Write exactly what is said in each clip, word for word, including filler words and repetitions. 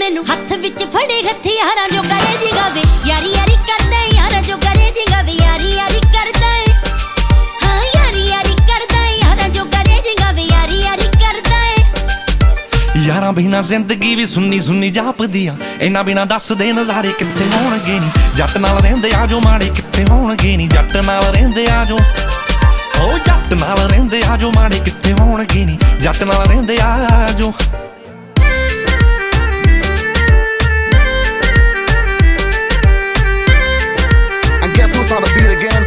मैनू हथ विच फड़े हथियारां जो करे जी गावे यारी यारी करदा है यारा जो करे जी गावे यारी यारी करदा है हाँ यारी यारी करदा है यारा जो करे जी गावे यारी यारी करदा है यारां बिना जिंदगी भी सुन्नी सुन्नी जापदी आ इन्हां बिना दस दे नज़ारे कित्थे होणगे नी जट नाल रहिंदे आ जो माड़े कित्थे होणगे नी जट नाल रहिंदे आ जो ओ जट नाल रहिंदे आ जो माड़े कित्थे होणगे नी जट नाल रहिंदे आ जो On the beat again.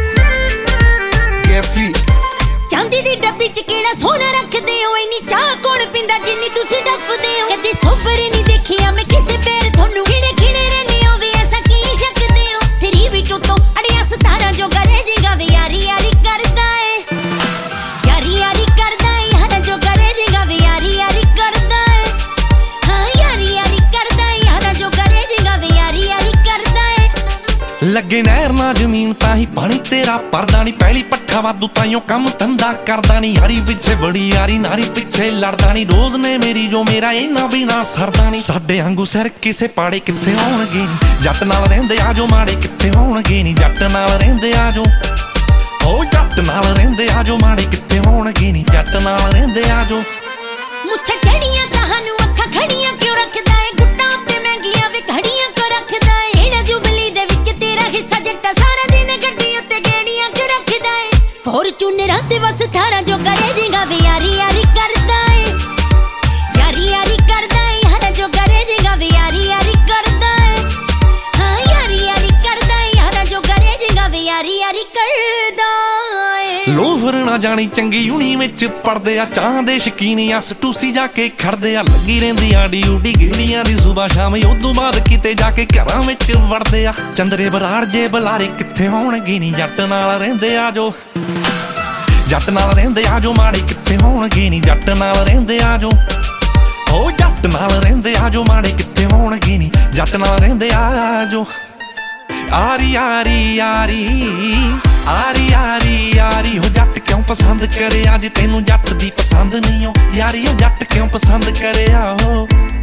Get free. चांदी दी डब्बी च केड़ा सोना रखदे हो इन्नी चाह कौन पींदा जिन्नी तुसी डफदे हो कदी सोबर नहीं देखिया मैं किसे पैर थोनू खिड़े खिड़े रहने हो वे ऐसा की शकदे हो तेरी भी तो अड़िया सतारा जो करे जी गावे यारी यारी करदा है यारी यारी करदा है यारा जो करे जी गावे यारी यारी करदा है हाँ यारी यारी करदा है यारा जो करे जी गावे यारी यारी करदा है लगे नहर ना जमीन ताही पानी तेरा परदा नी पहली पट्ठा वादू ताइयों कम धंधा करदा नी यारी पिछे बड़ी यारी नारी पिछे लड़दा नी रोज ने मेरी जो मेरा इन्ना बिना सरदा नी साडे आंगू सिर किसे पाड़े कित्थे होणगे नी जट नाल रहिंदे आ जो माड़े कित्थे होणगे नी जट नाल रहिंदे आ जो ओ जट नाल रहिंदे आ जो माड़े कित्थे होणगे नी जट नाल रहिंदे आ जो मुच्छां चढ़ियां ताहानू अखां खड़ियां क्यों रखदा है गुट्टां उत्ते महंगियां वे घड़ियां क्यों रखदा है एड़ा जुबली दे विच तेरा हिस्सा जट्टा सारा दिन गड्डी उत्ते गेड़ियां क्यों रखदा है फॉर्च्यूनरां ते बस थारा जो करे जी गावे यारी यारी करदा है यारी यारी करदा है यारा जो करे जी गावे यारी यारी करदा है हाँ यारी यारी करदा है यारा जो करे जी गावे यारी यारी करदा है लोफर ना जानी चंगी यूनी विच पढ़दे आ चाह दे शकीनी अस टूसी जाके खड़दे आ लगी रहिंदी आ ड्यूटी गेड़ियां दी सुबह शाम उदों बाद किते जाके घरां विच वड़दे आ चंदरे बराड़ जे बलारे कित्थे होणगे नी जट नाल रहिंदे आ जो जट नाल रहिंदे आ जो माड़े कित्थे होणगे नी जट नाल रहिंदे आ जो ओ जट नाल रहिंदे आ जो माड़े कित्थे होणगे नी जट नाल रहिंदे आ जो आरी आरी आरी आरी आरी यारी हो जट क्यों पसंद करे आज तेनू जट दी पसंद नहीं हो यारी हो जट क्यों पसंद करे हो।